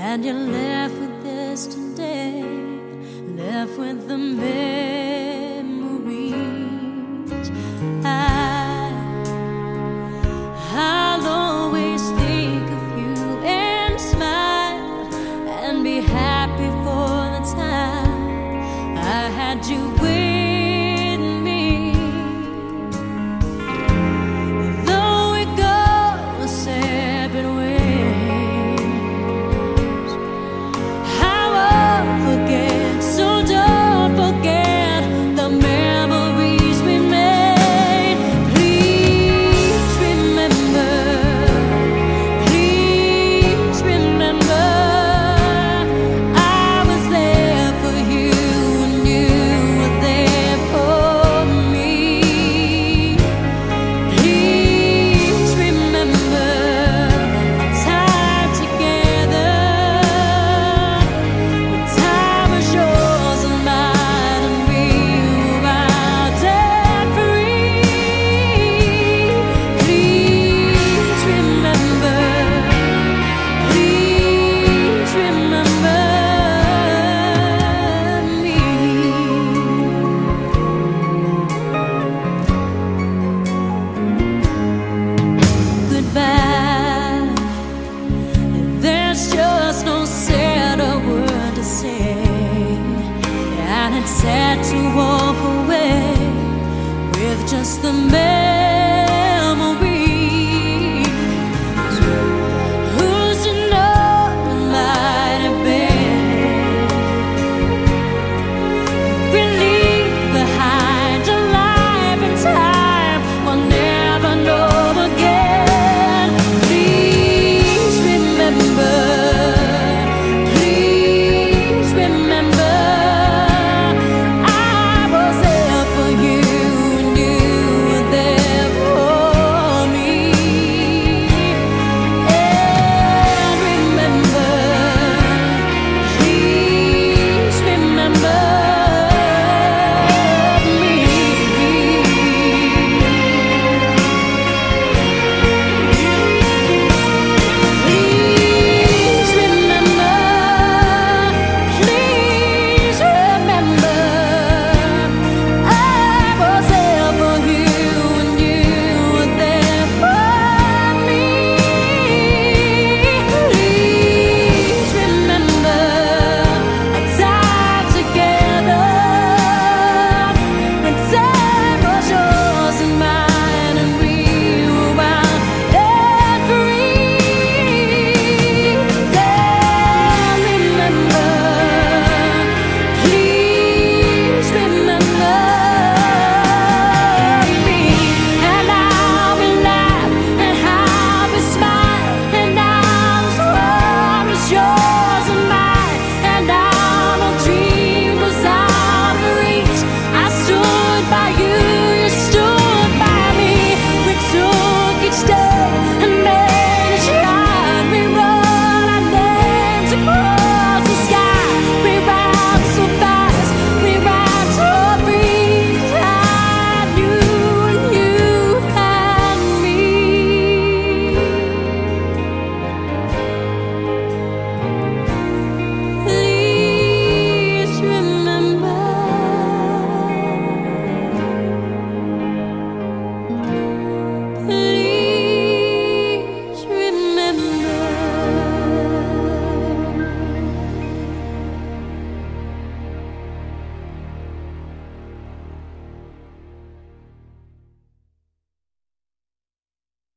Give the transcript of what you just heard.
And you're left with yesterday, left with the memories. I'll always think of you and smile and be happy for the time I had you with me. Though we go separate ways, I won't forget, so don't forget the memories we made. Please remember, please remember, I was there for you and you were there for me. Please remember our time together, when time was yours and mine, and we were out and free. Please remember, please remember me. Goodbye. There's just no sadder word to say, and it's sad to walk away with just the